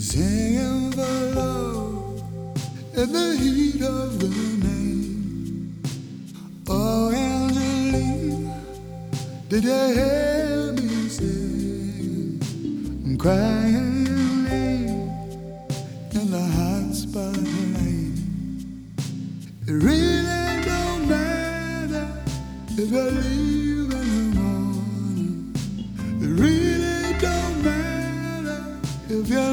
singing for love in the heat of the night. Oh, Angelina, did you hear me sing? I'm crying your name in the hot spotlight. It really don't matter if you leave in the morning. It really don't matter if you